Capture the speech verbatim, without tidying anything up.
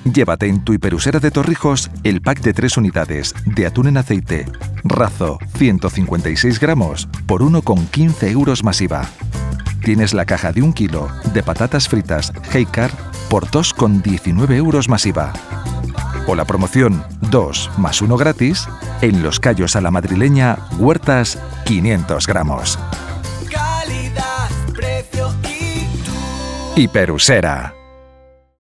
Llévate en tu Hiperusera de Torrijos el pack de tres unidades de atún en aceite, Razo, ciento cincuenta y seis gramos, por uno con quince euros más I V A. Tienes la caja de un kilo de patatas fritas Heikar por dos con diecinueve euros más I V A. O la promoción dos más uno gratis en los callos a la madrileña Huertas quinientos gramos. Calidad, precio y tú. Hiperusera.